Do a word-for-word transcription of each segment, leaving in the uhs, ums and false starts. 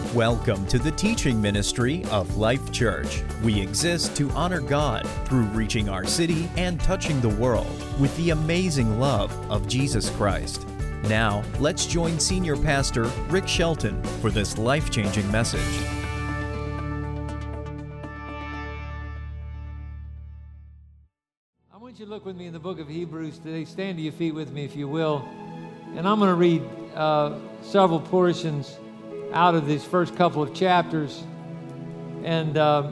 Welcome to the teaching ministry of Life Church. We exist to honor God through reaching our city and touching the world with the amazing love of Jesus Christ. Now, let's join Senior Pastor Rick Shelton for this life-changing message. I want you to look with me in the book of Hebrews today. Stand to your feet with me, if you will. And I'm going to read uh, several portions out of these first couple of chapters. And uh,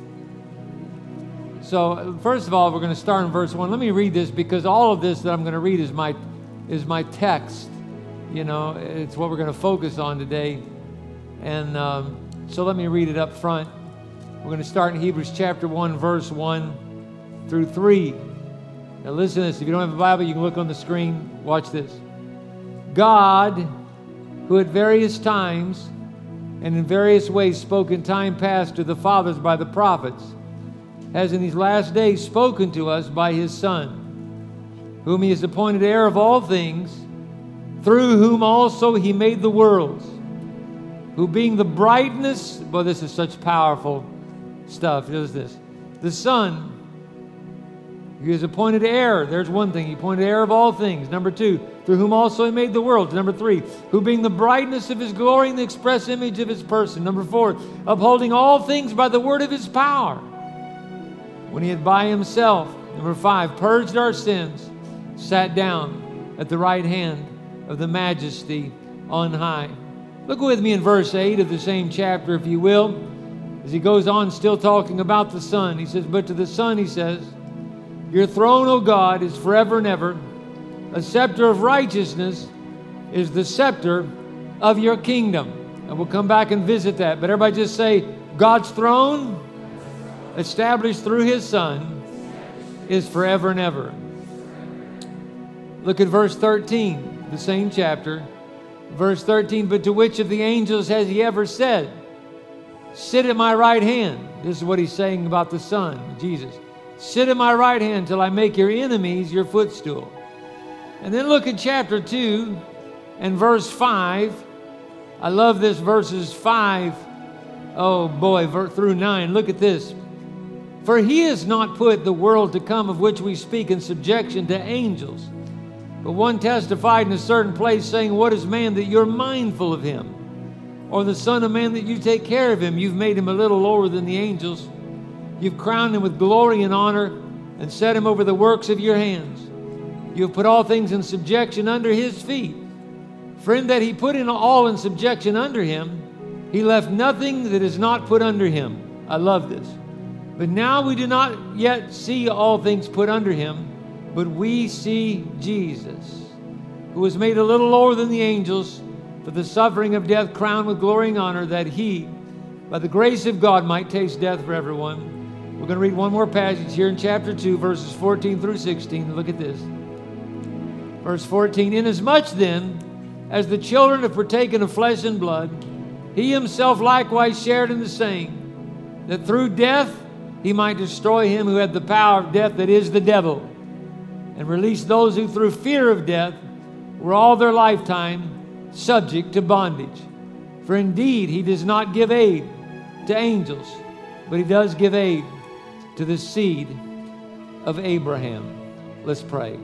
so, first of all, we're going to start in verse one. Let me read this because all of this that I'm going to read is my is my text. You know, it's what we're going to focus on today. And um, so let me read it up front. We're going to start in Hebrews chapter one, verse one through three. Now listen to this. If you don't have a Bible, you can look on the screen. Watch this. God, who at various times and in various ways spoke in time past to the fathers by the prophets, has in these last days spoken to us by his Son, whom he has appointed heir of all things, through whom also he made the worlds, who being the brightness, boy, this is such powerful stuff. It is this. The Son, he is appointed heir. There's one thing. He appointed heir of all things. Number two, through whom also he made the worlds. Number three, who being the brightness of his glory and the express image of his person. Number four, upholding all things by the word of his power, when he had by himself, number five, purged our sins, sat down at the right hand of the majesty on high. Look with me in verse eight of the same chapter, if you will, as he goes on still talking about the Son. He says, but to the Son, he says, your throne, O God, is forever and ever. A scepter of righteousness is the scepter of your kingdom. And we'll come back and visit that. But everybody just say, God's throne, established through his Son, is forever and ever. Look at verse thirteen, the same chapter. Verse thirteen, but to which of the angels has he ever said, sit at my right hand? This is what he's saying about the Son, Jesus. Sit at my right hand till I make your enemies your footstool. And then look at chapter two and verse five. I love this, verses five, oh boy, through nine. Look at this. For he has not put the world to come of which we speak in subjection to angels. But one testified in a certain place, saying, what is man that you're mindful of him? Or the son of man that you take care of him? You've made him a little lower than the angels. You've crowned him with glory and honor and set him over the works of your hands. You have put all things in subjection under his feet. For in that he put in all in subjection under him, he left nothing that is not put under him. I love this. But now we do not yet see all things put under him, but we see Jesus, who was made a little lower than the angels for the suffering of death, crowned with glory and honor, that he, by the grace of God, might taste death for everyone. We're going to read one more passage here in chapter two, verses fourteen through sixteen. Look at this. Verse fourteen, inasmuch then as the children have partaken of flesh and blood, he himself likewise shared in the same, that through death he might destroy him who had the power of death, that is the devil, and release those who through fear of death were all their lifetime subject to bondage. For indeed he does not give aid to angels, but he does give aid to the seed of Abraham. Let's pray.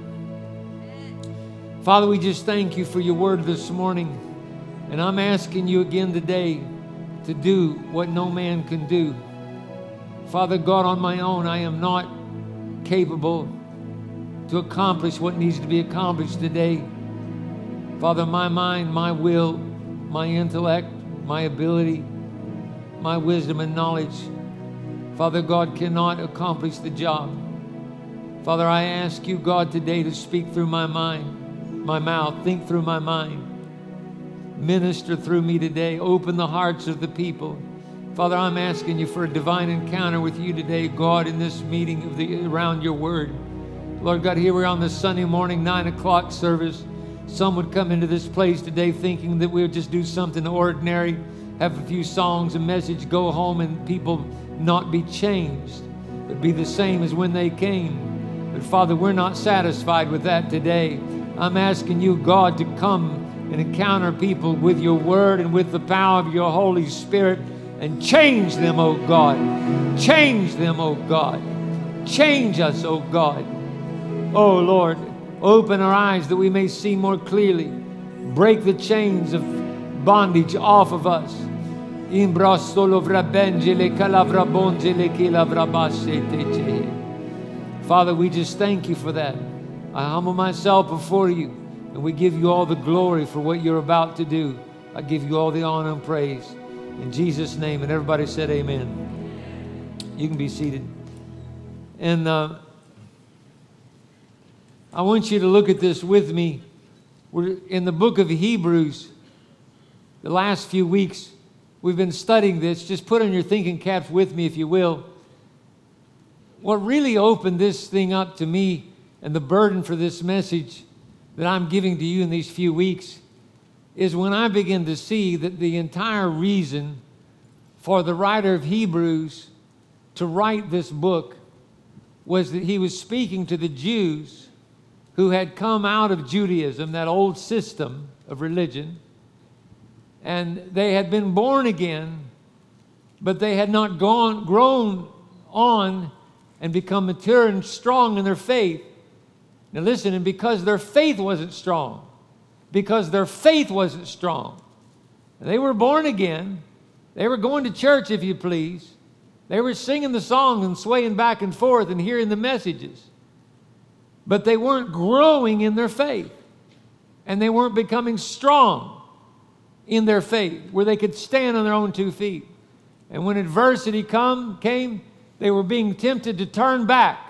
Father, we just thank you for your word this morning. And I'm asking you again today to do what no man can do. Father God, on my own, I am not capable to accomplish what needs to be accomplished today. Father, my mind, my will, my intellect, my ability, my wisdom and knowledge, Father God, cannot accomplish the job. Father, I ask you, God, today to speak through my mind, my mouth, think through my mind. Minister through me today. Open the hearts of the people. Father, I'm asking you for a divine encounter with you today, God, in this meeting of the, around your word. Lord God, here we're on this Sunday morning, nine o'clock service. Some would come into this place today thinking that we would just do something ordinary, have a few songs, a message, go home, and people not be changed, but be the same as when they came. But Father, we're not satisfied with that today. I'm asking you, God, to come and encounter people with your word and with the power of your Holy Spirit and change them, oh God. Change them, oh God. Change us, oh God. Oh Lord, open our eyes that we may see more clearly. Break the chains of bondage off of us. Father, we just thank you for that. I humble myself before you, and we give you all the glory for what you're about to do. I give you all the honor and praise. In Jesus' name, and everybody said amen. You can be seated. And uh, I want you to look at this with me. We're in the book of Hebrews. The last few weeks, we've been studying this. Just put on your thinking caps with me, if you will. What really opened this thing up to me and the burden for this message that I'm giving to you in these few weeks is when I begin to see that the entire reason for the writer of Hebrews to write this book was that he was speaking to the Jews who had come out of Judaism, that old system of religion, and they had been born again, but they had not gone, grown on and become mature and strong in their faith. Now listen, and because their faith wasn't strong, because their faith wasn't strong, they were born again, they were going to church, if you please, they were singing the songs and swaying back and forth and hearing the messages, but they weren't growing in their faith, and they weren't becoming strong in their faith, where they could stand on their own two feet. And when adversity come, came, they were being tempted to turn back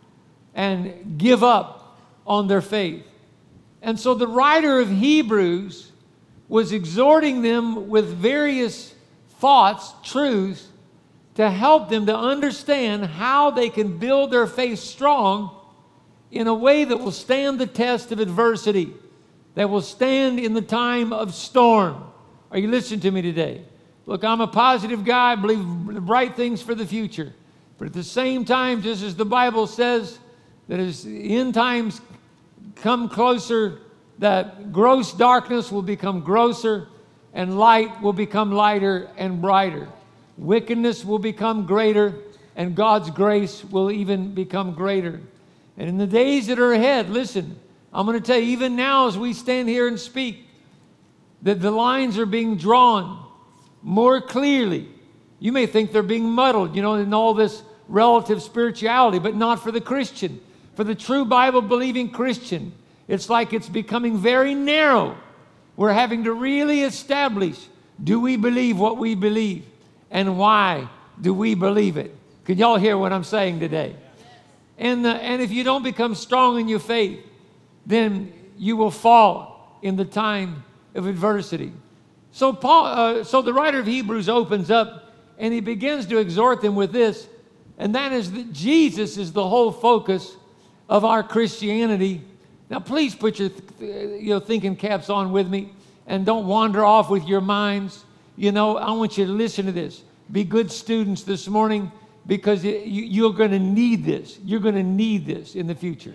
and give up on their faith. And so the writer of Hebrews was exhorting them with various thoughts, truths, to help them to understand how they can build their faith strong in a way that will stand the test of adversity, that will stand in the time of storm. Are you listening to me today? Look, I'm a positive guy. I believe bright things for the future. But at the same time, just as the Bible says, that as the end times come closer, that gross darkness will become grosser and light will become lighter and brighter. Wickedness will become greater and God's grace will even become greater. And in the days that are ahead, listen, I'm going to tell you, even now as we stand here and speak, that the lines are being drawn more clearly. You may think they're being muddled, you know, in all this relative spirituality, but not for the Christian. For the true Bible-believing Christian, it's like it's becoming very narrow. We're having to really establish, do we believe what we believe? And why do we believe it? Can y'all hear what I'm saying today? And, uh, and if you don't become strong in your faith, then you will fall in the time of adversity. So Paul, uh, so the writer of Hebrews opens up and he begins to exhort them with this, and that is that Jesus is the whole focus of our Christianity. Now, please put your you know, thinking caps on with me and don't wander off with your minds. You know, I want you to listen to this. Be good students this morning because it, you, you're going to need this. You're going to need this in the future.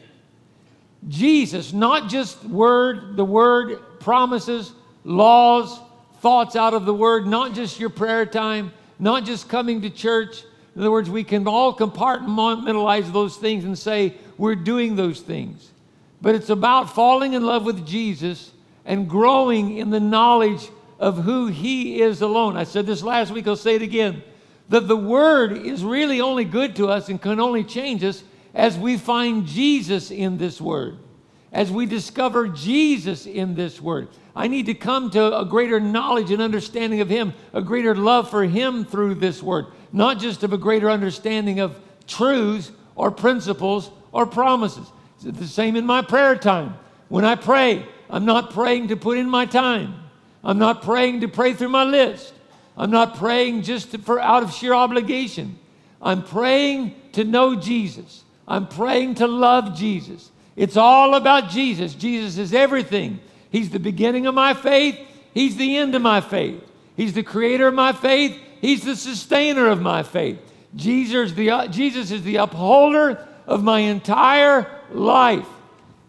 Jesus, not just word, the word, promises, laws, thoughts out of the word, not just your prayer time, not just coming to church. In other words, we can all compartmentalize those things and say we're doing those things. But it's about falling in love with Jesus and growing in the knowledge of who He is alone. I said this last week, I'll say it again, that the Word is really only good to us and can only change us as we find Jesus in this Word, as we discover Jesus in this Word. I need to come to a greater knowledge and understanding of Him, a greater love for Him through this Word, not just of a greater understanding of truths or principles or promises. It's the same in my prayer time. When I pray, I'm not praying to put in my time. I'm not praying to pray through my list. I'm not praying just to, for out of sheer obligation. I'm praying to know Jesus. I'm praying to love Jesus. It's all about Jesus. Jesus is everything. He's the beginning of my faith. He's the end of my faith. He's the creator of my faith. He's the sustainer of my faith. Jesus, the, uh, Jesus is the upholder of my entire life.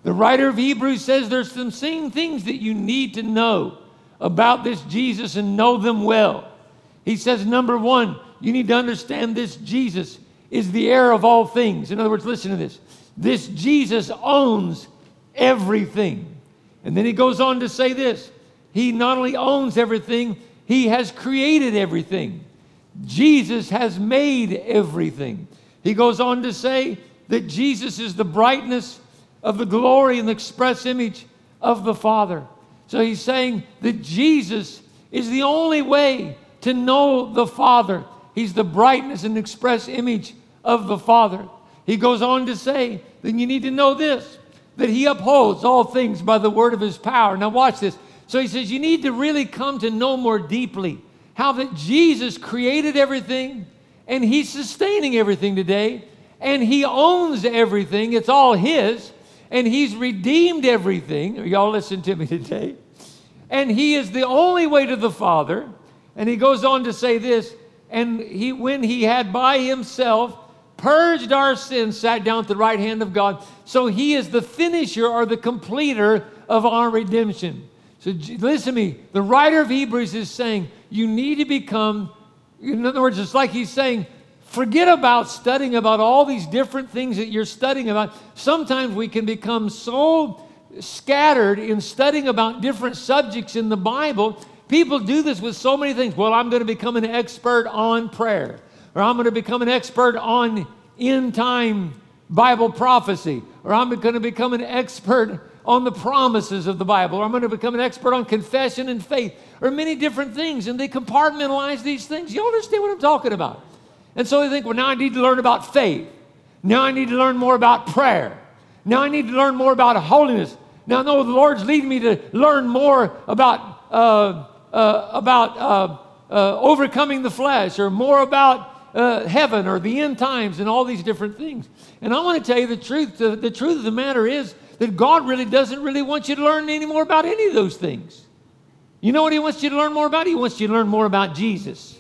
The writer of Hebrews says there's some same things that you need to know about this Jesus and know them well. He says, number one, you need to understand this Jesus is the heir of all things. In other words, listen to this. This Jesus owns everything. And then he goes on to say this. He not only owns everything, he has created everything. Jesus has made everything. He goes on to say that Jesus is the brightness of the glory and the express image of the Father. So he's saying that Jesus is the only way to know the Father. He's the brightness and express image of the Father. He goes on to say that you need to know this, that he upholds all things by the word of his power. Now watch this. So he says you need to really come to know more deeply how that Jesus created everything and he's sustaining everything today and he owns everything. It's all his. And he's redeemed everything. Y'all listen to me today. And he is the only way to the Father. And he goes on to say this, and he, when he had by himself purged our sins, sat down at the right hand of God. So he is the finisher or the completer of our redemption. So listen to me. The writer of Hebrews is saying you need to become, in other words, it's like he's saying, forget about studying about all these different things that you're studying about. Sometimes we can become so scattered in studying about different subjects in the Bible. People do this with so many things. Well, I'm going to become an expert on prayer, or I'm going to become an expert on end time Bible prophecy, or I'm going to become an expert on the promises of the Bible, or I'm going to become an expert on confession and faith, or many different things. And they compartmentalize these things. You understand what I'm talking about? And so they think, well, now I need to learn about faith. Now I need to learn more about prayer. Now I need to learn more about holiness. Now, no, the Lord's leading me to learn more about uh, uh, about uh, uh, overcoming the flesh, or more about uh, heaven, or the end times, and all these different things. And I want to tell you the truth. The, the truth of the matter is that God really doesn't really want you to learn any more about any of those things. You know what he wants you to learn more about? He wants you to learn more about Jesus.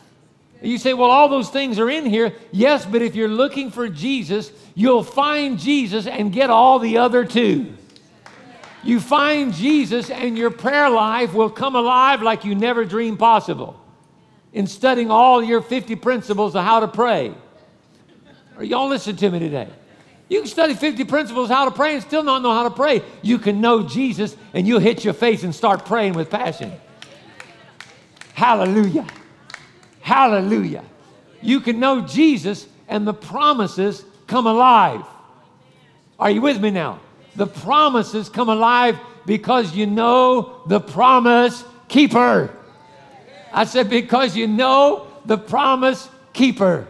You say, well, all those things are in here. Yes, but if you're looking for Jesus, you'll find Jesus and get all the other two. You find Jesus and your prayer life will come alive like you never dreamed possible in studying all your fifty principles of how to pray. Or y'all listen to me today. You can study fifty principles how to pray and still not know how to pray. You can know Jesus and you'll hit your face and start praying with passion. Hallelujah. Hallelujah. You can know Jesus and the promises come alive. Are you with me now? The promises come alive because you know the promise keeper. I said because you know the promise keeper.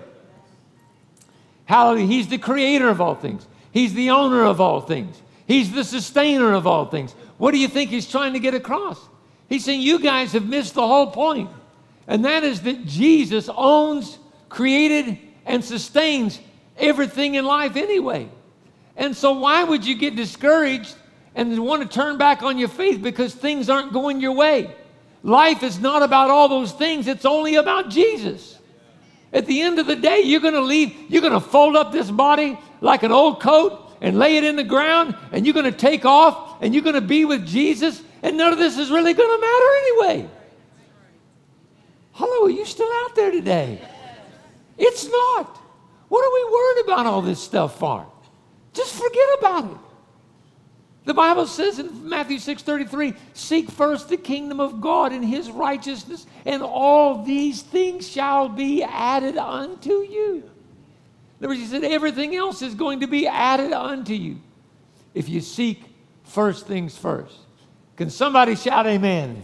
Hallelujah. He's the creator of all things. He's the owner of all things. He's the sustainer of all things. What do you think he's trying to get across? He's saying you guys have missed the whole point. And that is that Jesus owns, created, and sustains everything in life anyway. And so why would you get discouraged and want to turn back on your faith because things aren't going your way? Life is not about all those things. It's only about Jesus. At the end of the day, you're going to leave, you're going to fold up this body like an old coat and lay it in the ground, and you're going to take off, and you're going to be with Jesus, and none of this is really going to matter anyway. Hello, are you still out there today? It's not. What are we worried about all this stuff for? Just forget about it. The Bible says in Matthew six thirty-three, seek first the kingdom of God and his righteousness, and all these things shall be added unto you. In other words, he said everything else is going to be added unto you if you seek first things first. Can somebody shout amen? Amen.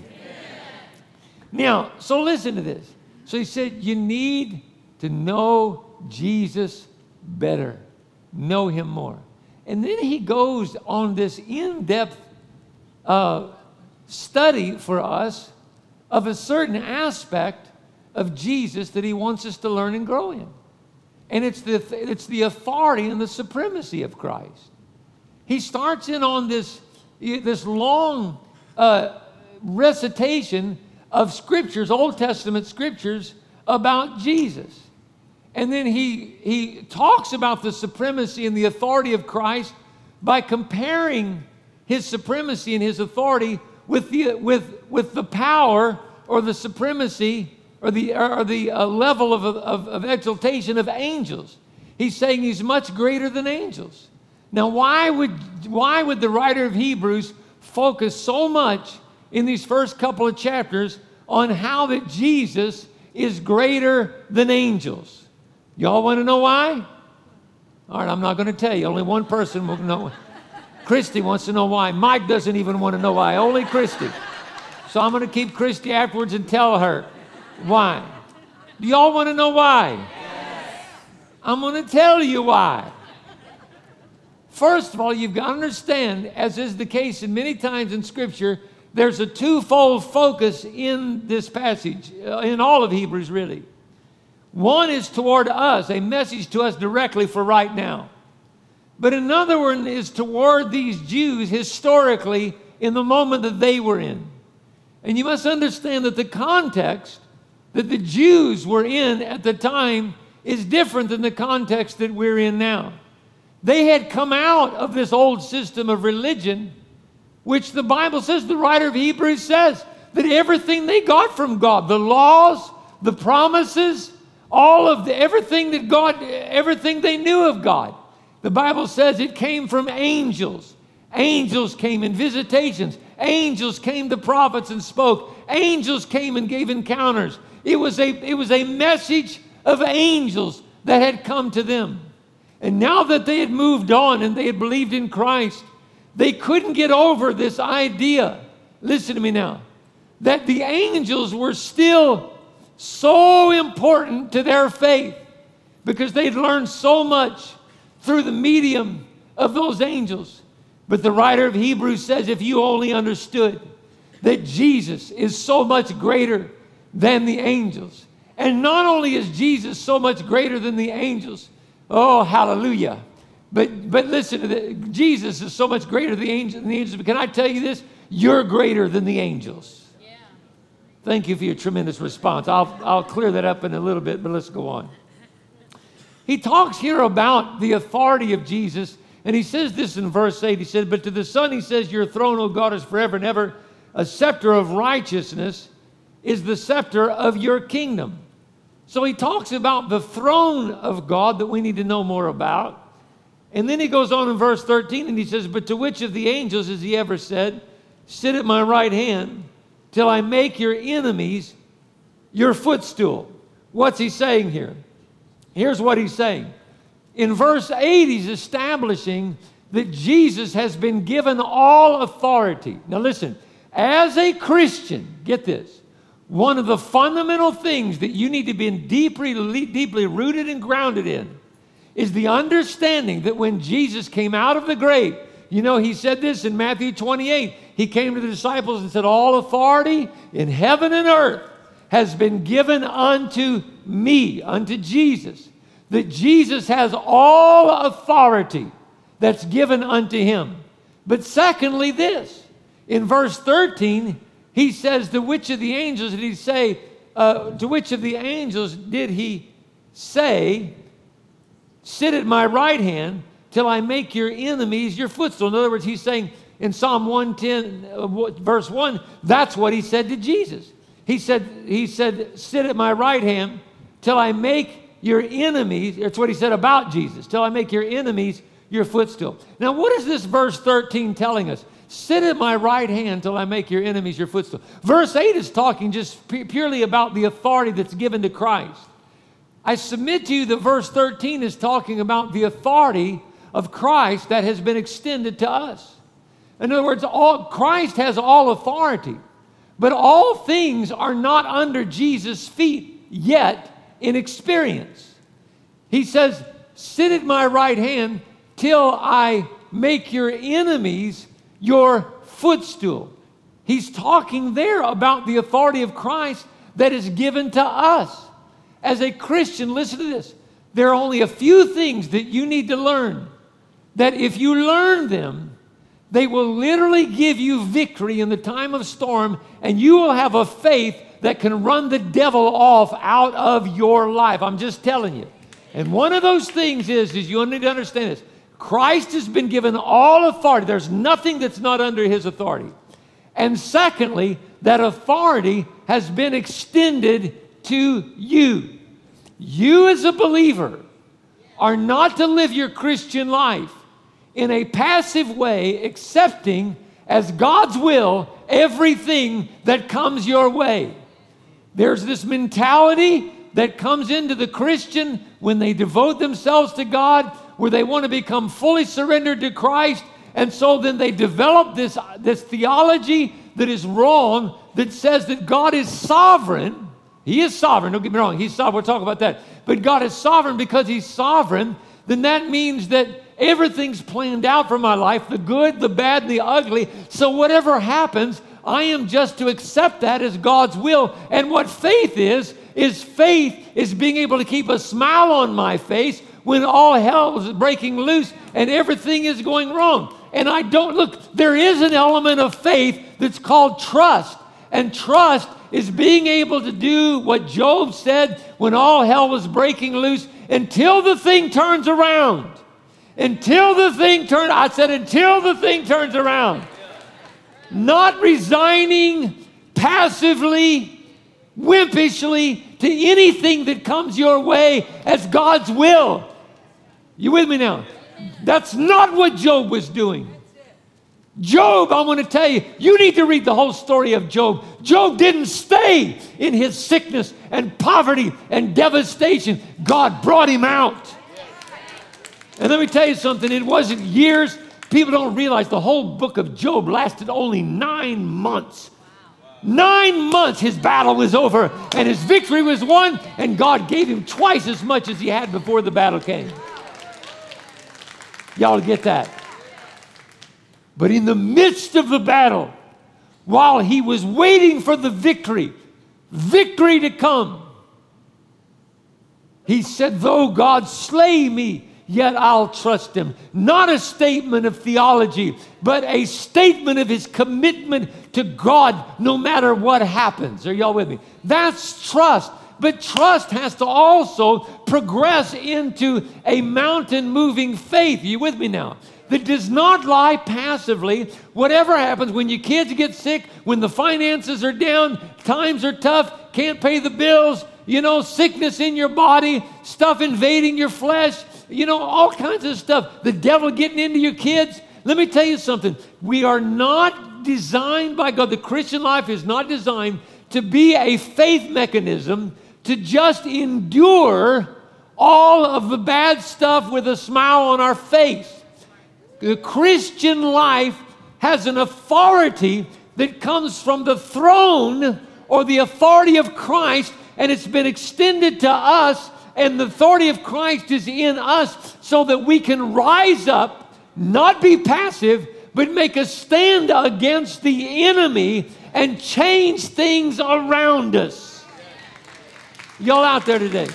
Now, so listen to this. So he said you need to know Jesus better. Know him more. And then he goes on this in-depth uh, study for us of a certain aspect of Jesus that he wants us to learn and grow in. And it's the, it's the authority and the supremacy of Christ. He starts in on this, this long uh, recitation of scriptures, Old Testament scriptures, about Jesus. And then he, he talks about the supremacy and the authority of Christ by comparing his supremacy and his authority with the, with, with the power or the supremacy or the, or the uh, level of, of, of exaltation of angels. He's saying he's much greater than angels. Now, why would, why would the writer of Hebrews focus so much in these first couple of chapters on how that Jesus is greater than angels? Y'all want to know why? All right, I'm not going to tell you. Only one person will know. Christy wants to know why. Mike doesn't even want to know why. Only Christy. So I'm going to keep Christy afterwards and tell her why. Do y'all want to know why? Yes. I'm going to tell you why. First of all, you've got to understand, as is the case in many times in Scripture, there's a twofold focus in this passage, in all of Hebrews really. One is toward us, a message to us directly for right now. But another one is toward these Jews historically in the moment that they were in. And you must understand that the context that the Jews were in at the time is different than the context that we're in now. They had come out of this old system of religion, which the Bible says, the writer of Hebrews says, that everything they got from God, the laws, the promises, all of the, everything that God, everything they knew of God, the Bible says it came from angels. Angels came in visitations. Angels came to prophets and spoke. Angels came and gave encounters. It was a, it was a message of angels that had come to them. And now that they had moved on and they had believed in Christ, they couldn't get over this idea, listen to me now, that the angels were still so important to their faith because they'd learned so much through the medium of those angels. But the writer of Hebrews says, if you only understood that Jesus is so much greater than the angels, and not only is Jesus so much greater than the angels, oh, hallelujah. But but listen to this. Jesus is so much greater than the angels. Than the angels. But can I tell you this? You're greater than the angels. Yeah. Thank you for your tremendous response. I'll, I'll clear that up in a little bit, but let's go on. He talks here about the authority of Jesus, and he says this in verse eight. He said, but to the Son he says, your throne, O God, is forever and ever. A scepter of righteousness is the scepter of your kingdom. So he talks about the throne of God that we need to know more about. And then he goes on in verse thirteen and he says, but to which of the angels has he ever said, sit at my right hand till I make your enemies your footstool? What's he saying here? Here's what he's saying. In verse eight, he's establishing that Jesus has been given all authority. Now listen, as a Christian, get this, one of the fundamental things that you need to be deeply, deeply rooted and grounded in is the understanding that when Jesus came out of the grave, you know, he said this in Matthew twenty-eight. He came to the disciples and said, all authority in heaven and earth has been given unto me, unto Jesus. That Jesus has all authority that's given unto him. But secondly, this, in verse thirteen, he says, to which of the angels did he say, uh, to which of the angels did he say, sit at my right hand till I make your enemies your footstool? In other words, he's saying in Psalm one ten, uh, verse one, that's what he said to Jesus. He said, he said, sit at my right hand till I make your enemies, that's what he said about Jesus, till I make your enemies your footstool. Now, what is this verse thirteen telling us? Sit at my right hand till I make your enemies your footstool. Verse eight is talking just pu- purely about the authority that's given to Christ. I submit to you that verse thirteen is talking about the authority of Christ that has been extended to us. In other words, all, Christ has all authority, but all things are not under Jesus' feet yet in experience. He says, sit at my right hand till I make your enemies your footstool. He's talking there about the authority of Christ that is given to us. As a Christian, listen to this. There are only a few things that you need to learn, that if you learn them, they will literally give you victory in the time of storm, and you will have a faith that can run the devil off out of your life. I'm just telling you. And one of those things is, is you need to understand this. Christ has been given all authority. There's nothing that's not under his authority. And secondly, that authority has been extended to you. You as a believer are not to live your Christian life in a passive way, accepting as God's will everything that comes your way. There's this mentality that comes into the Christian when they devote themselves to God, where they want to become fully surrendered to Christ, and so then they develop this, this theology that is wrong, that says that God is sovereign. He is sovereign, don't get me wrong, he's sovereign, we'll talk about that. But God is sovereign because he's sovereign, then that means that everything's planned out for my life, the good, the bad, and the ugly. So whatever happens, I am just to accept that as God's will. And what faith is, is faith is being able to keep a smile on my face when all hell is breaking loose and everything is going wrong. And I don't, look, there is an element of faith that's called trust. And trust is being able to do what Job said when all hell was breaking loose until the thing turns around. Until the thing turns, I said until the thing turns around. Not resigning passively, wimpishly to anything that comes your way as God's will. You with me now? That's not what Job was doing. Job, I want to tell you, you need to read the whole story of Job. Job didn't stay in his sickness and poverty and devastation. God brought him out. And let me tell you something, it wasn't years. People don't realize the whole book of Job lasted only nine months. Nine months his battle was over and his victory was won, and God gave him twice as much as he had before the battle came. Y'all get that? But in the midst of the battle, while he was waiting for the victory, victory to come, he said, though God slay me, yet I'll trust him. Not a statement of theology, but a statement of his commitment to God no matter what happens. Are y'all with me? That's trust. But trust has to also progress into a mountain-moving faith. Are you with me now? That does not lie passively. Whatever happens, when your kids get sick, when the finances are down, times are tough, can't pay the bills, you know, sickness in your body, stuff invading your flesh, you know, all kinds of stuff. The devil getting into your kids. Let me tell you something. We are not designed by God. The Christian life is not designed to be a faith mechanism to just endure all of the bad stuff with a smile on our face. The Christian life has an authority that comes from the throne or the authority of Christ, and it's been extended to us, and the authority of Christ is in us so that we can rise up, not be passive, but make a stand against the enemy and change things around us. Y'all out there today?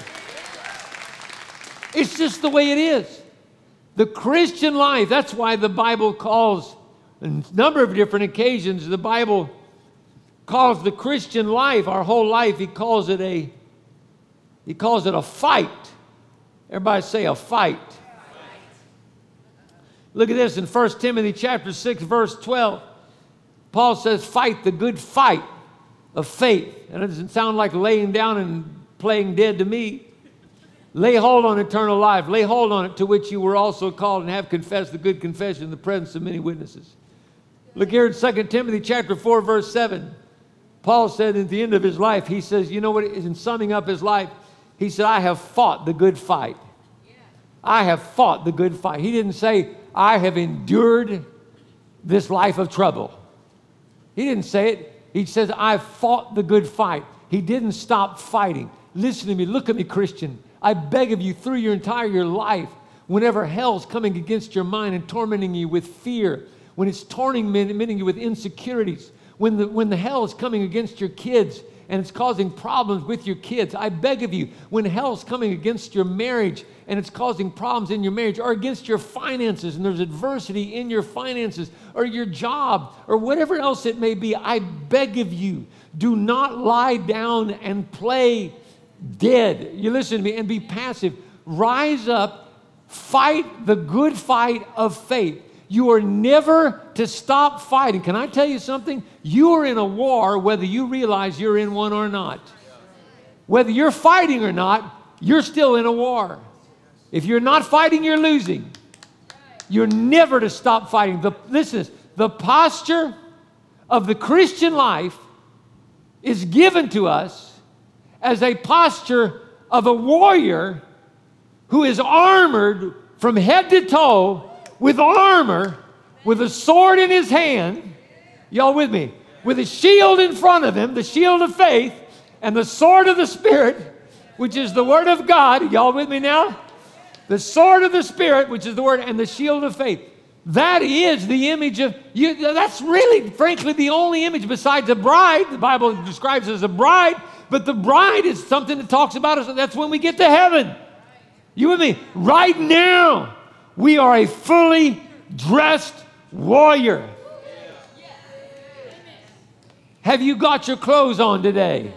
It's just the way it is. The Christian life, that's why the Bible calls, on a number of different occasions, the Bible calls the Christian life, our whole life, he calls it a, he calls it a fight. Everybody say a fight. Look at this in First Timothy chapter six, verse twelve. Paul says, fight the good fight of faith. And it doesn't sound like laying down and playing dead to me. Lay hold on eternal life. Lay hold on it, to which you were also called and have confessed the good confession in the presence of many witnesses. Look here in Second Timothy chapter four, verse seven. Paul said at the end of his life, he says, you know what, in summing up his life, he said, I have fought the good fight. I have fought the good fight. He didn't say, I have endured this life of trouble. He didn't say it. He says, I've fought the good fight. He didn't stop fighting. Listen to me. Look at me, Christian. I beg of you, through your entire your life, whenever hell's coming against your mind and tormenting you with fear, when it's tormenting you with insecurities, when the, when the hell is coming against your kids and it's causing problems with your kids, I beg of you, when hell's coming against your marriage and it's causing problems in your marriage, or against your finances and there's adversity in your finances or your job or whatever else it may be, I beg of you, do not lie down and play dead. You listen to me and be passive. Rise up, Fight the good fight of faith. You are never to stop fighting. Can I tell you something? You are in a war whether you realize you're in one or not. Whether you're fighting or not, you're still in a war. If you're not fighting, you're losing. You're never to stop fighting. The, listen, the posture of the Christian life is given to us as a posture of a warrior who is armored from head to toe with armor, with a sword in his hand. Y'all with me? With a shield in front of him, the shield of faith, and the sword of the Spirit, which is the Word of God. Y'all with me now? The sword of the Spirit, which is the Word, and the shield of faith. That is the image of you. That's really, frankly, the only image besides a bride. The Bible describes it as a bride, but the bride is something that talks about us. That's when we get to heaven. You with me? Right now, we are a fully dressed warrior. Have you got your clothes on today?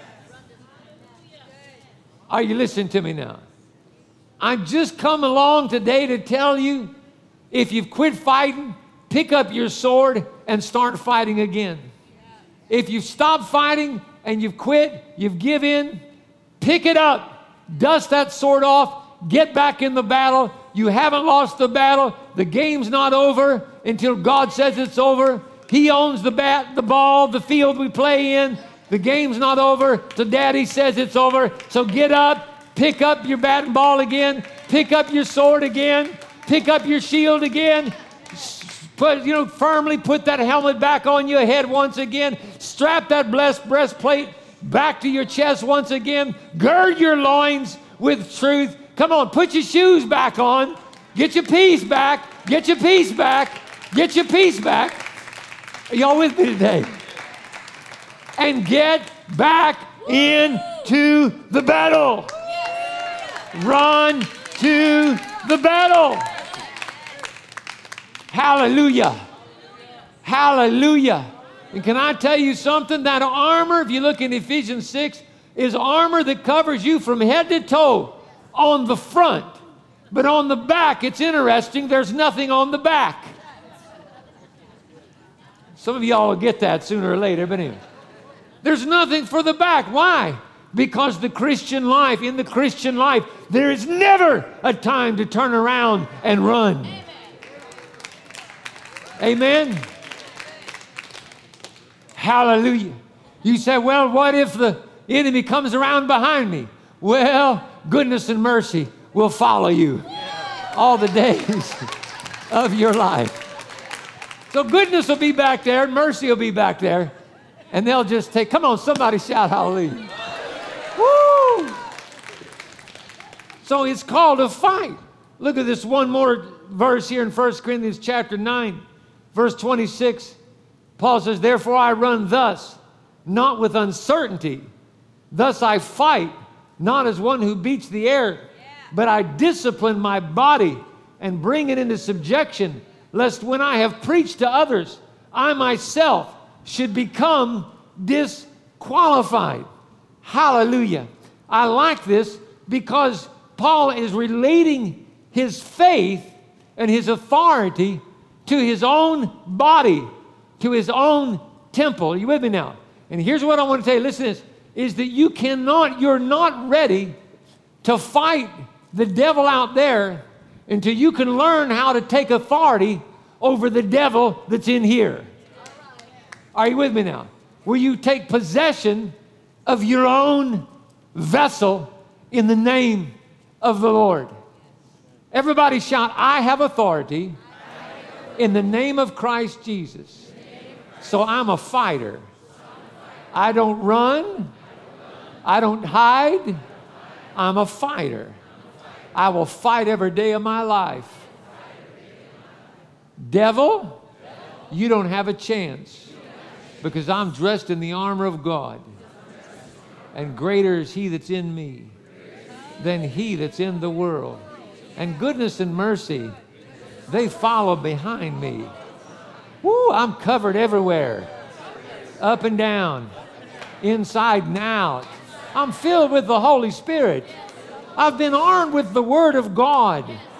Are you listening to me now? I've just come along today to tell you, if you've quit fighting, pick up your sword and start fighting again. If you've stopped fighting and you've quit, you've given in, pick it up, dust that sword off, get back in the battle. You haven't lost the battle. The game's not over until God says it's over. He owns the bat, the ball, the field we play in. The game's not over till Daddy says it's over. So get up, pick up your bat and ball again, pick up your sword again, pick up your shield again, put, you know, firmly put that helmet back on your head once again, strap that blessed breastplate back to your chest once again, gird your loins with truth. Come on, put your shoes back on, get your peace back, get your peace back, get your peace back. Are y'all with me today? And get back into the battle. Run to the battle. Hallelujah. Hallelujah. And can I tell you something? That armor, if you look in Ephesians six, is armor that covers you from head to toe on the front. But on the back, it's interesting, there's nothing on the back. Some of y'all will get that sooner or later, but anyway. There's nothing for the back. Why? Because the Christian life, in the Christian life, there is never a time to turn around and run. Amen? Amen? Hallelujah. You say, well, what if the enemy comes around behind me? Well, goodness and mercy will follow you all the days of your life. So goodness will be back there, and mercy will be back there, and they'll just take, come on, somebody shout hallelujah. Woo! So it's called a fight. Look at this one more verse here in First Corinthians chapter nine, verse twenty-six. Paul says, therefore I run thus, not with uncertainty. Thus I fight, not as one who beats the air, but I discipline my body and bring it into subjection, lest when I have preached to others, I myself should become disqualified. Hallelujah. I like this because Paul is relating his faith and his authority to his own body, to his own temple. Are you with me now? And here's what I want to tell you. Listen to this. Is that you cannot, you're not ready to fight the devil out there until you can learn how to take authority over the devil that's in here. Are you with me now? Will you take possession of your own vessel in the name of the Lord? Everybody shout, I have authority in the name of Christ Jesus. So I'm a fighter. I don't run. I don't hide. I'm a fighter. I will fight every day of my life. Devil, you don't have a chance because I'm dressed in the armor of God. And greater is he that's in me than he that's in the world. And goodness and mercy, they follow behind me. Woo, I'm covered everywhere. Up and down, inside and out. I'm filled with the Holy Spirit. I've been armed with the Word of God.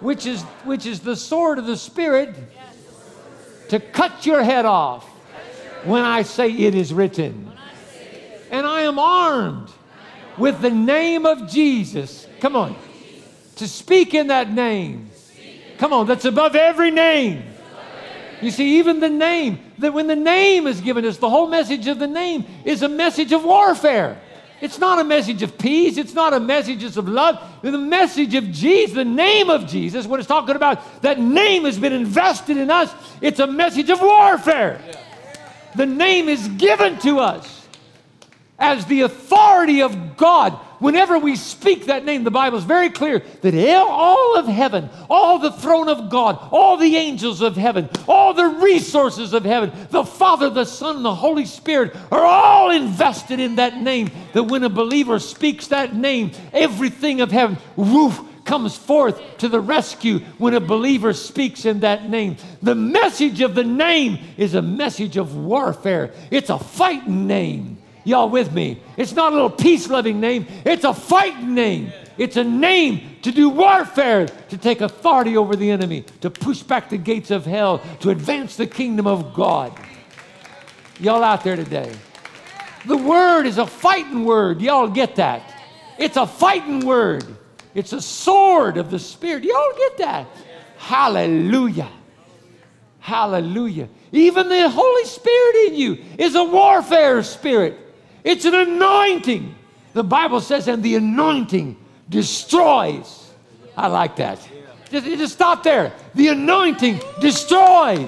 which is, which is the sword of the Spirit, to cut your head off when I say it is written. And I am armed with the name of Jesus. Come on. To speak in that name. Come on, that's above every name. You see, even the name, that when the name is given us, the whole message of the name is a message of warfare. It's not a message of peace. It's not a message of love. The message of Jesus, the name of Jesus, what it's talking about, that name has been invested in us. It's a message of warfare. The name is given to us as the authority of God. Whenever we speak that name, the Bible is very clear that all of heaven, all the throne of God, all the angels of heaven, all the resources of heaven, the Father, the Son, and the Holy Spirit are all invested in that name. That when a believer speaks that name, everything of heaven, woof, comes forth to the rescue when a believer speaks in that name. The message of the name is a message of warfare. It's a fighting name. Y'all with me? It's not a little peace-loving name. It's a fighting name. It's a name to do warfare, to take authority over the enemy, to push back the gates of hell, to advance the kingdom of God. Y'all out there today? The word is a fighting word. Y'all get that? It's a fighting word. It's a sword of the Spirit. Y'all get that? Hallelujah. Hallelujah. Even the Holy Spirit in you is a warfare spirit. It's an anointing. The Bible says, and the anointing destroys. I like that. Just, just stop there. The anointing destroys.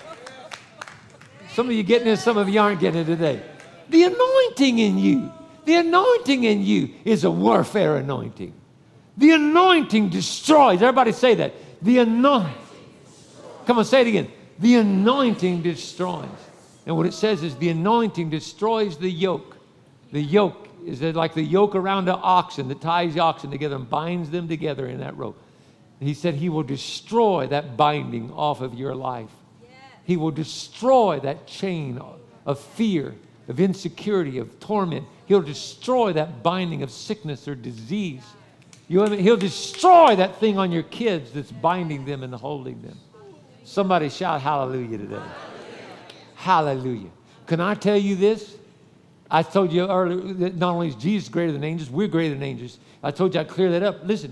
Some of you getting it, some of you aren't getting it today. The anointing in you, the anointing in you is a warfare anointing. The anointing destroys. Everybody say that. The anointing. Come on, say it again. The anointing destroys. And what it says is the anointing destroys the yoke. The yoke is like the yoke around an oxen that ties the oxen together and binds them together in that rope. And he said he will destroy that binding off of your life. Yeah. He will destroy that chain of fear, of insecurity, of torment. He'll destroy that binding of sickness or disease. You know, he'll destroy that thing on your kids that's binding them and holding them. Somebody shout hallelujah today. Hallelujah. Hallelujah. Can I tell you this? I told you earlier that not only is Jesus greater than angels, we're greater than angels. I told you I'd clear that up. Listen,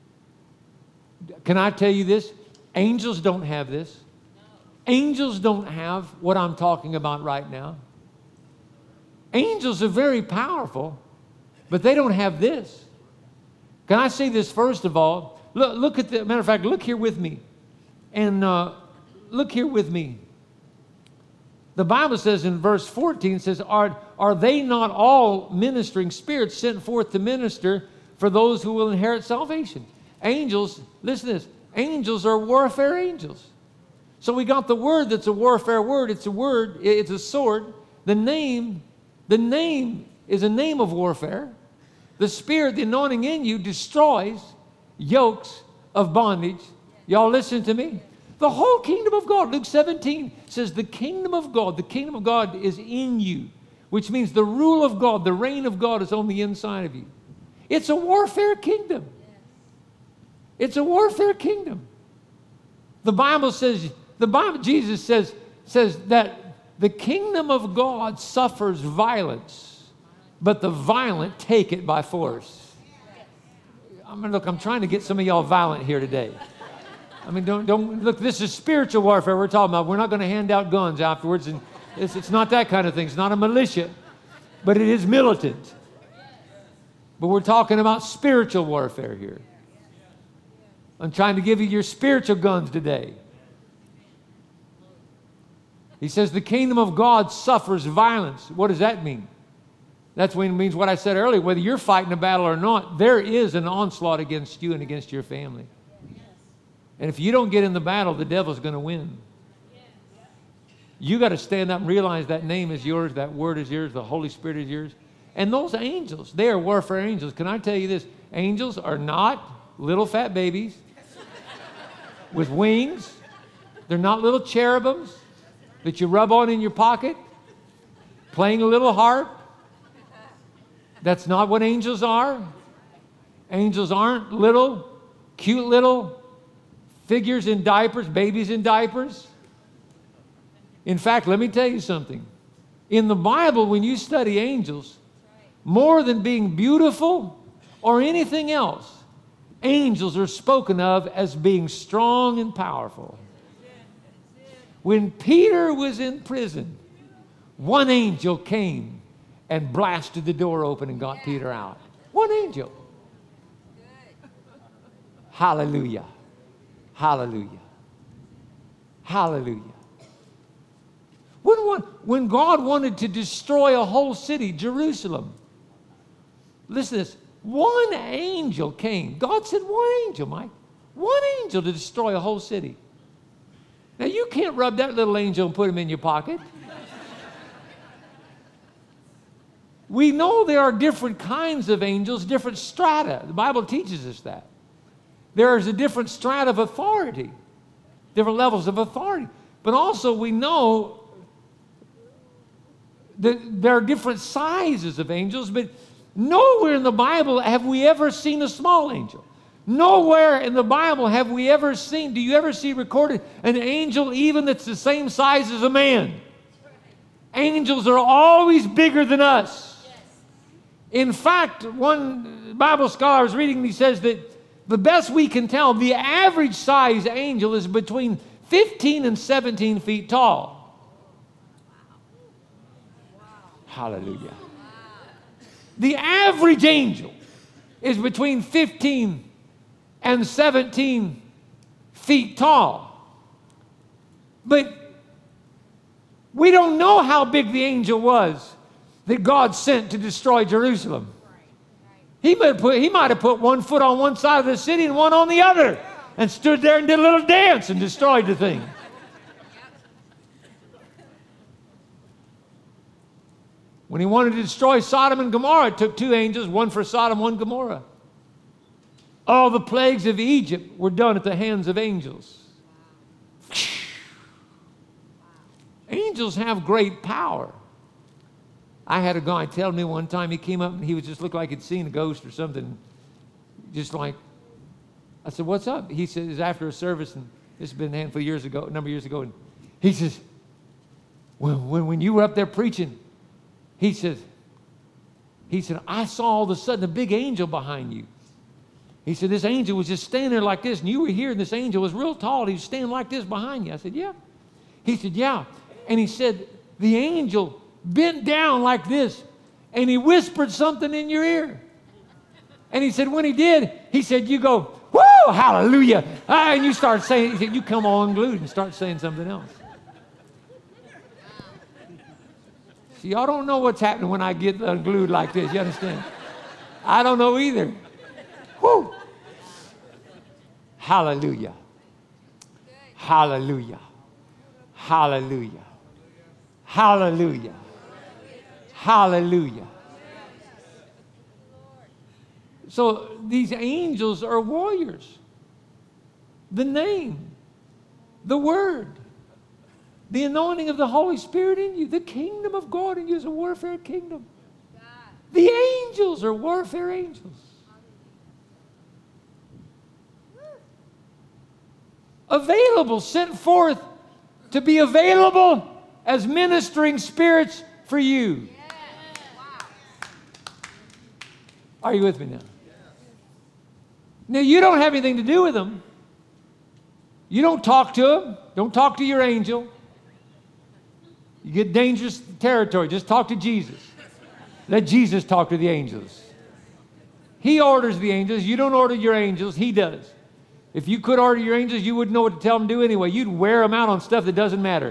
can I tell you this? Angels don't have this. Angels don't have what I'm talking about right now. Angels are very powerful, but they don't have this. Can I say this first of all? Look, look at the, matter of fact, look here with me. And uh, look here with me. The Bible says in verse fourteen, says, are, are they not all ministering spirits sent forth to minister for those who will inherit salvation? Angels, listen to this, angels are warfare angels. So we got the word that's a warfare word. It's a word, it's a sword. The name, the name is a name of warfare. The Spirit, the anointing in you, destroys yokes of bondage. Y'all listen to me. The whole kingdom of God, Luke seventeen says the kingdom of God, the kingdom of God is in you, which means the rule of God, the reign of God is on the inside of you. It's a warfare kingdom. It's a warfare kingdom. The Bible says, the Bible, Jesus says, says that the kingdom of God suffers violence, but the violent take it by force. I mean, look, I'm trying to get some of y'all violent here today. I mean, don't, don't, look, this is spiritual warfare we're talking about. We're not going to hand out guns afterwards. And it's, it's not that kind of thing. It's not a militia, but it is militant. But we're talking about spiritual warfare here. I'm trying to give you your spiritual guns today. He says the kingdom of God suffers violence. What does that mean? That's when it means what I said earlier. Whether you're fighting a battle or not, there is an onslaught against you and against your family. And if you don't get in the battle, the devil's going to win. You got to stand up and realize that name is yours, that word is yours, the Holy Spirit is yours. And those angels, they are warfare angels. Can I tell you this? Angels are not little fat babies with wings. They're not little cherubims that you rub on in your pocket, playing a little harp. That's not what angels are. Angels aren't little, cute little figures in diapers, babies in diapers. In fact, let me tell you something. In the Bible, when you study angels, more than being beautiful or anything else, angels are spoken of as being strong and powerful. When Peter was in prison, one angel came and blasted the door open and got Peter out. One angel. Hallelujah. Hallelujah. Hallelujah. When, one, when God wanted to destroy a whole city, Jerusalem, listen to this. One angel came. God said one angel, Mike. One angel to destroy a whole city. Now, you can't rub that little angel and put him in your pocket. We know there are different kinds of angels, different strata. The Bible teaches us that. There is a different strata of authority, different levels of authority. But also we know that there are different sizes of angels, but nowhere in the Bible have we ever seen a small angel. Nowhere in the Bible have we ever seen, do you ever see recorded an angel even that's the same size as a man? Angels are always bigger than us. In fact, one Bible scholar I was reading, he says that the best we can tell, the average size angel is between fifteen and seventeen feet tall. Hallelujah. The average angel is between fifteen and seventeen feet tall. But we don't know how big the angel was that God sent to destroy Jerusalem. He might have put, he might have put one foot on one side of the city and one on the other and stood there and did a little dance and destroyed the thing. When he wanted to destroy Sodom and Gomorrah, it took two angels, one for Sodom, one Gomorrah. All the plagues of Egypt were done at the hands of angels. Angels have great power. I had a guy tell me one time, he came up and he was just looked like he'd seen a ghost or something. Just like, I said, what's up? He said, it was after a service, and this has been a handful of years ago, a number of years ago. And he says, when, when, when you were up there preaching, he says, he said, I saw all of a sudden a big angel behind you. He said, this angel was just standing there like this, and you were here, and this angel was real tall. He was standing like this behind you. I said, yeah. He said, yeah. And he said, the angel bent down like this, and he whispered something in your ear. And he said, when he did, he said, you go, whoo, hallelujah. Ah, and you start saying, he said, you come all unglued and start saying something else. See, y'all don't know what's happening when I get unglued like this. You understand? I don't know either. Whoo. Hallelujah. Hallelujah. Hallelujah. Hallelujah. Hallelujah. So these angels are warriors. The name, the word, the anointing of the Holy Spirit in you, the kingdom of God in you is a warfare kingdom. The angels are warfare angels. Available, sent forth to be available as ministering spirits for you. Are you with me now? Now, you don't have anything to do with them. You don't talk to them. Don't talk to your angel. You get dangerous territory. Just talk to Jesus. Let Jesus talk to the angels. He orders the angels. You don't order your angels. He does. If you could order your angels, you wouldn't know what to tell them to do anyway. You'd wear them out on stuff that doesn't matter.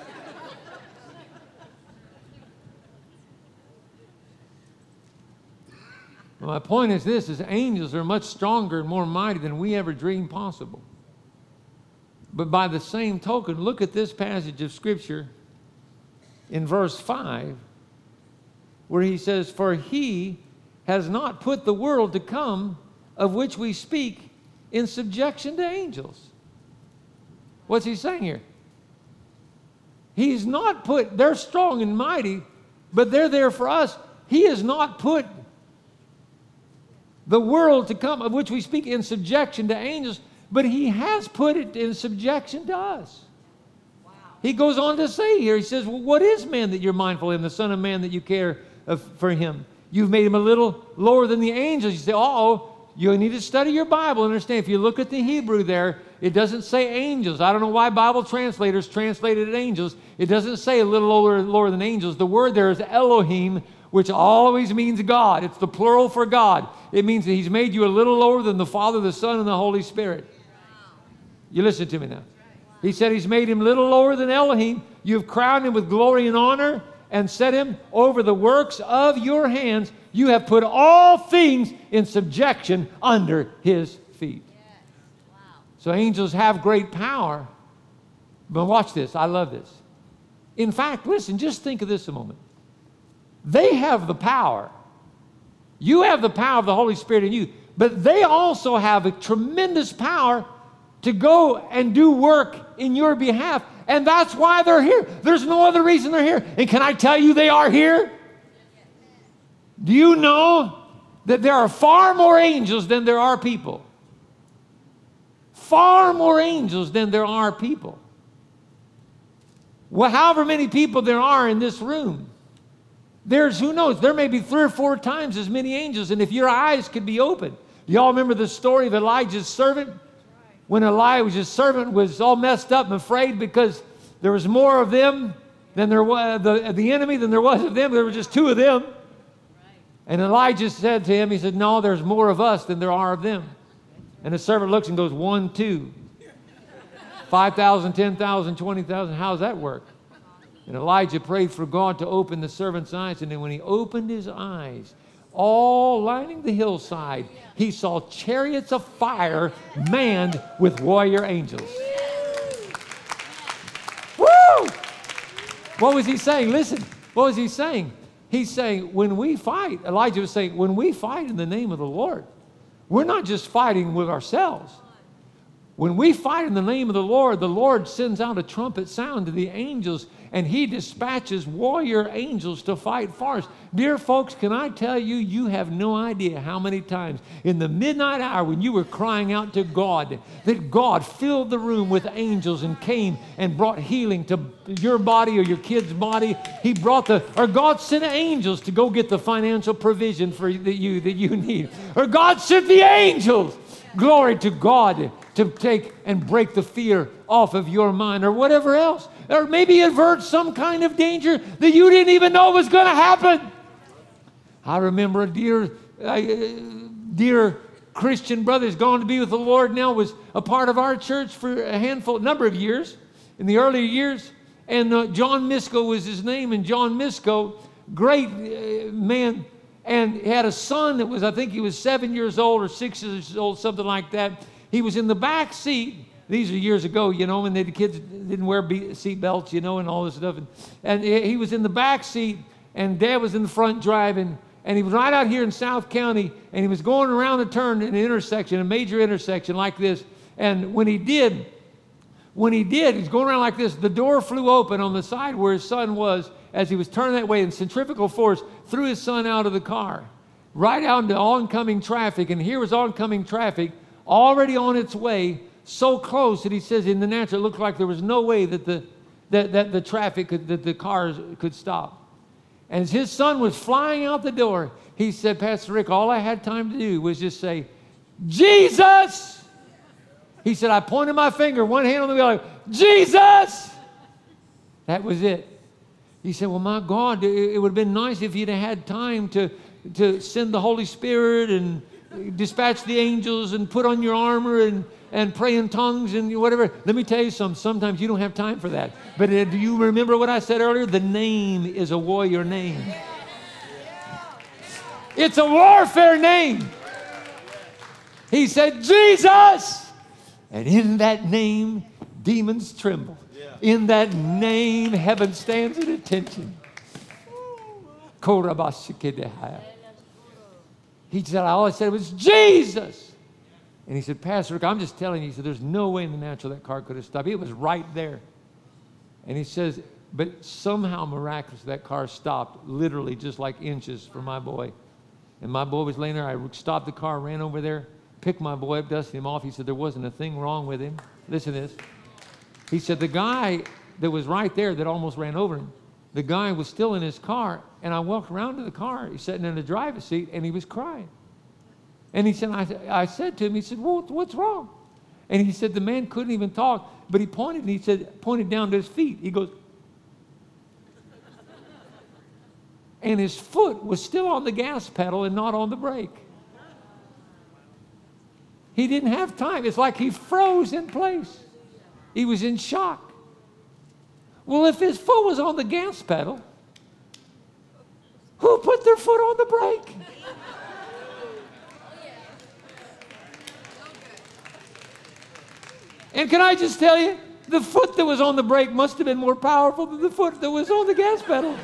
Well, my point is this, is angels are much stronger and more mighty than we ever dreamed possible. But by the same token, look at this passage of Scripture in verse five, where he says, for he has not put the world to come of which we speak in subjection to angels. What's he saying here? He's not put, they're strong and mighty, but they're there for us. He has not put the world to come of which we speak in subjection to angels, but he has put it in subjection to us. Wow. He goes on to say here, he says, well, what is man that you're mindful of him, the Son of Man that you care of, for him? You've made him a little lower than the angels. You say, uh-oh, you need to study your Bible and understand. If you look at the Hebrew there, it doesn't say angels. I don't know why Bible translators translated it angels. It doesn't say a little lower, lower than angels. The word there is Elohim, which always means God. It's the plural for God. It means that he's made you a little lower than the Father, the Son, and the Holy Spirit. You listen to me now. He said he's made him little lower than Elohim. You've crowned him with glory and honor and set him over the works of your hands. You have put all things in subjection under his feet. Wow. So angels have great power. But watch this. I love this. In fact, listen, just think of this a moment. They have the power. You have the power of the Holy Spirit in you. But they also have a tremendous power to go and do work in your behalf. And that's why they're here. There's no other reason they're here. And can I tell you they are here? Do you know that there are far more angels than there are people? Far more angels than there are people. Well, however many people there are in this room, there's, who knows, there may be three or four times as many angels. And if your eyes could be open. Y'all remember the story of Elijah's servant? When Elijah's servant was all messed up and afraid because there was more of them than there was, the, the enemy than there was of them. There were just two of them. Right. And Elijah said to him, he said, no, there's more of us than there are of them. And the servant looks and goes, one, two. five thousand, ten thousand, twenty thousand. How does that work? And Elijah prayed for God to open the servant's eyes. And then when he opened his eyes, all lining the hillside, he saw chariots of fire manned with warrior angels. Woo! What was he saying? Listen, what was he saying? He's saying, when we fight, Elijah was saying, when we fight in the name of the Lord, we're not just fighting with ourselves. When we fight in the name of the Lord, the Lord sends out a trumpet sound to the angels, and he dispatches warrior angels to fight for us. Dear folks, can I tell you, you have no idea how many times in the midnight hour when you were crying out to God, that God filled the room with angels and came and brought healing to your body or your kid's body. He brought the, or God sent angels to go get the financial provision for that you, that you need. Or God sent the angels. Glory to God, to take and break the fear off of your mind or whatever else. Or maybe avert some kind of danger that you didn't even know was going to happen. I remember a dear, uh, dear Christian brother who's gone to be with the Lord now, was a part of our church for a handful, number of years, in the earlier years. And uh, John Misko was his name. And John Misko, great uh, man, and he had a son that was, I think he was seven years old or six years old, something like that. He was in the back seat. These are years ago, you know, when the kids didn't wear seat belts, you know, and all this stuff. And, and he was in the back seat, and Dad was in the front driving. And he was right out here in South County, and he was going around the turn in an intersection, a major intersection like this. And when he did, when he did, he's going around like this, the door flew open on the side where his son was as he was turning that way, and centrifugal force threw his son out of the car, right out into oncoming traffic. And here was oncoming traffic already on its way, so close that he says in the natural, it looked like there was no way that the, that, that the traffic, could, that the cars could stop. And as his son was flying out the door, he said, Pastor Rick, all I had time to do was just say, Jesus! He said, I pointed my finger, one hand on the wheel, like, Jesus! That was it. He said, well, my God, it, it would have been nice if you'd have had time to, to send the Holy Spirit and dispatch the angels and put on your armor and, and pray in tongues and whatever. Let me tell you something. Sometimes you don't have time for that. But uh, do you remember what I said earlier? The name is a warrior name. It's a warfare name. He said, Jesus! And in that name, demons tremble. In that name, heaven stands at attention. He said, all I said was, Jesus! And he said, Pastor Rick, I'm just telling you, he said, there's no way in the natural that car could have stopped. It was right there. And he says, but somehow miraculously that car stopped, literally just like inches from my boy. And my boy was laying there. I stopped the car, ran over there, picked my boy up, dusted him off. He said there wasn't a thing wrong with him. Listen to this. He said the guy that was right there that almost ran over him, the guy was still in his car, and I walked around to the car. He's sitting in the driver's seat, and he was crying. And he said, I, I said to him, he said, well, what's wrong? And he said the man couldn't even talk, but he pointed, and he said, pointed down to his feet. He goes, and his foot was still on the gas pedal and not on the brake. He didn't have time. It's like he froze in place. He was in shock. Well, if his foot was on the gas pedal, who put their foot on the brake? And can I just tell you, the foot that was on the brake must have been more powerful than the foot that was on the gas pedal.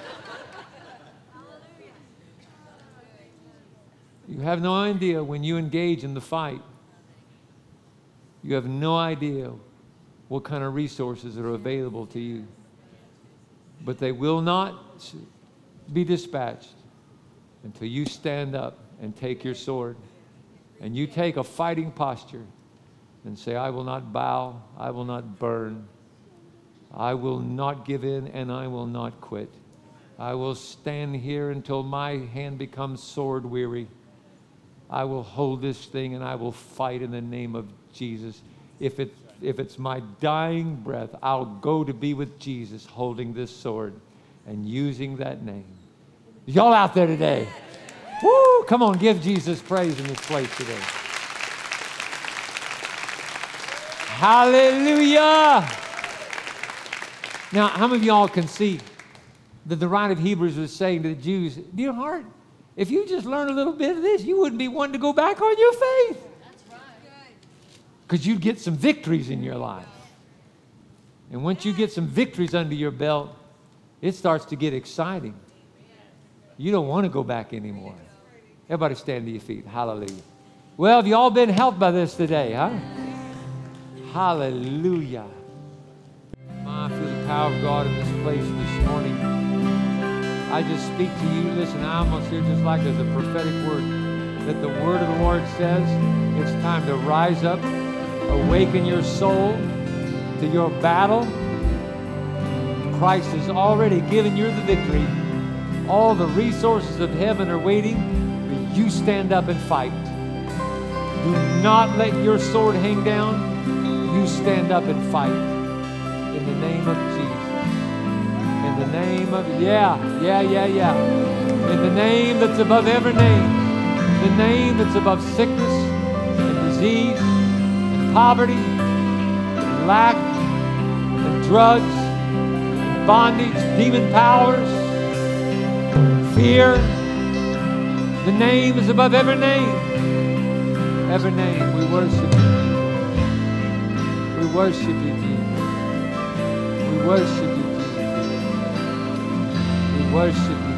You have no idea when you engage in the fight. You have no idea what kind of resources are available to you. But they will not be dispatched until you stand up and take your sword and you take a fighting posture and say, I will not bow, I will not burn, I will not give in, and I will not quit. I will stand here until my hand becomes sword weary. I will hold this thing and I will fight in the name of Jesus. If it If it's my dying breath, I'll go to be with Jesus holding this sword and using that name. Y'all out there today? Woo! Come on, give Jesus praise in this place today. Hallelujah! Now, how many of y'all can see that the writer of Hebrews was saying to the Jews, dear heart, if you just learn a little bit of this, you wouldn't be wanting to go back on your faith. Because you'd get some victories in your life. And once you get some victories under your belt, it starts to get exciting. You don't want to go back anymore. Everybody stand to your feet. Hallelujah. Well, have you all been helped by this today, huh? Hallelujah. I feel the power of God in this place this morning. I just speak to you. Listen, I almost hear just like as a prophetic word that the word of the Lord says it's time to rise up. Awaken your soul to your battle. Christ has already given you the victory. All the resources of heaven are waiting, but you stand up and fight. Do not let your sword hang down. You stand up and fight. In the name of Jesus. In the name of, yeah, yeah, yeah, yeah. In the name that's above every name. The name that's above sickness and disease, poverty, and lack, and drugs, and bondage, demon powers, fear. The name is above every name. Every name. We worship you. We worship you, Jesus. We worship you, Jesus. We worship you.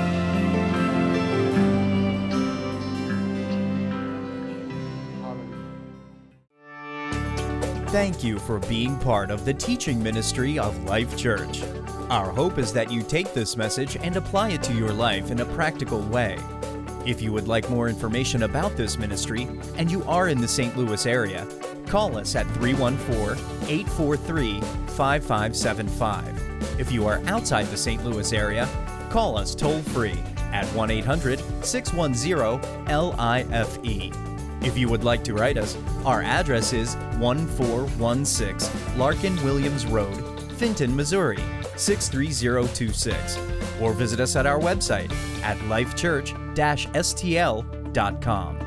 Thank you for being part of the teaching ministry of Life Church. Our hope is that you take this message and apply it to your life in a practical way. If you would like more information about this ministry and you are in the Saint Louis area, call us at three one four, eight four three, five five seven five. If you are outside the Saint Louis area, call us toll-free at one eight hundred, six one zero, L I F E. If you would like to write us, our address is one four one six Larkin Williams Road, Fenton, Missouri, six three zero two six, or visit us at our website at life church dash s t l dot com.